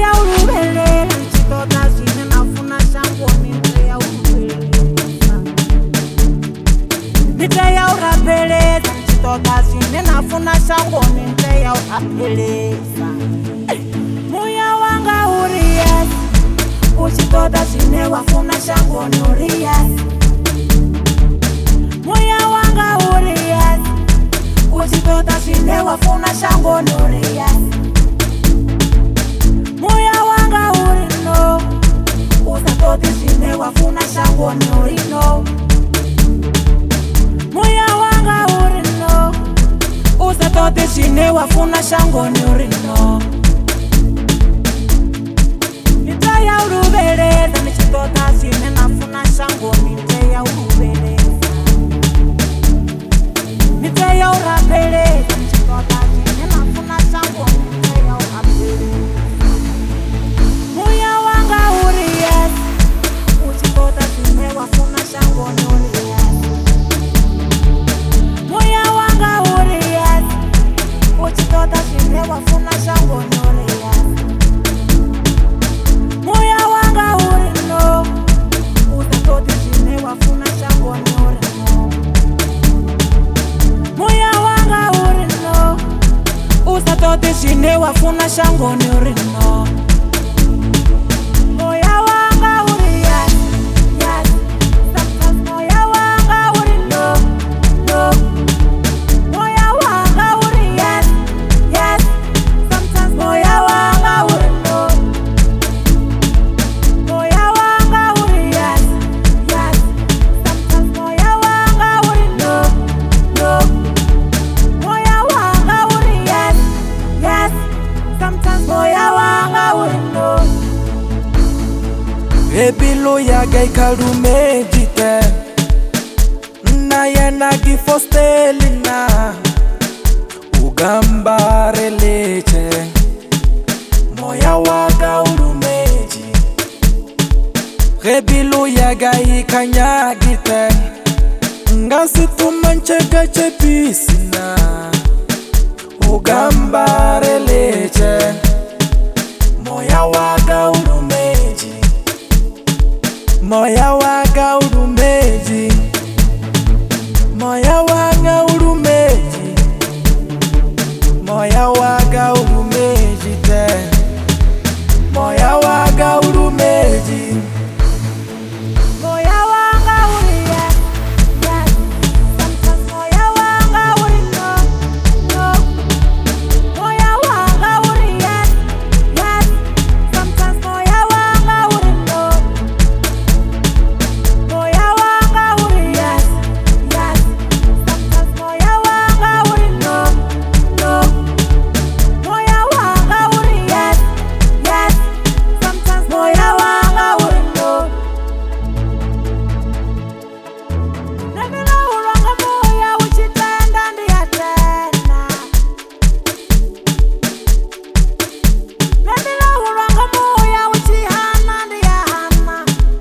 ya ulubelela nchitoda zine nafuna shangoni nite ya ulubelela nite ya urapeleza nchitoda zine nafuna shangoni nite ya urapeleza Moya wanga uri yes uchitoda zine wafuna shangoni uri yes Moya wanga uri yes uchitoda zine wafuna shangoni uri yes Moya wanga uri no usatodi zine wafuna shangoni uri no Moya wanga uri no usatodi zine wafuna shangoni uri no Nita ya urubeleza nichitoda zine nafuna shangoni nite ya urubeleza Nite ya urapeleza nichitoda zine nafuna shangoni nite ya urapeleza Moya wanga uri yes uchitoda zine wafuna shangoni uri yes Moya wanga uri yes uchitoda zine wafuna shangoni uri yes Moya wanga uri no usatodi zine wafuna shangoni uri no Moya wanga uri no usatodi zine wafuna shangoni uri no Moya wanga uri yes yes sometimes moya wanga uri no no Moya wanga uri yes yes sometimes moya wanga uri no Moya wanga uri yes yes sometimes moya wanga uri no no Moya wanga uri yes yes sometimes moya wanga uri no Ebilo ya gai kalume jite Na yena gifostelina Ugambare leche Moya waga ulumeji Ebilo ya gai kanyagite Ngasi tumanchega chepisina Ugambare leche Moya waga ulumeji Moya waga urumeji Moya waga urumeji Moya waga urumeji te Moya waga urumeji Moya wanga uri yes yes sometimes moya wanga uri no no Moya wanga uri yes yes sometimes moya wanga uri no Moya wanga uri yes yes sometimes moya wanga uri no no Moya wanga uri yes yes sometimes moya wanga uri no Nemila uranga moya uchitenda ndiyatena Nemila uranga moya uchihana ndiyahana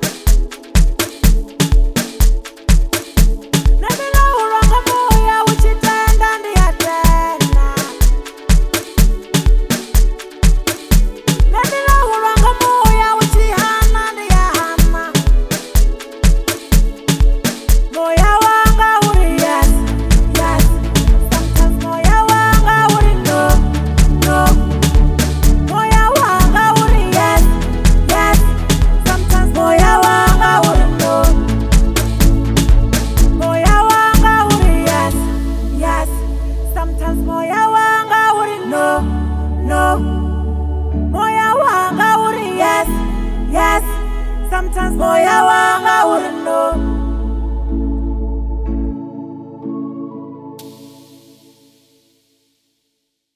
Nemila uranga moya uchitenda ndiyatena Nemila uranga moya uchihana ndiyahana Moya wanga uri yes yes sometimes moya wanga uri no no Moya wanga uri yes yes sometimes moya wanga uri no Moya wanga uri yes yes sometimes moya wanga uri no no Moya wanga uri yes yes sometimes moya wanga uri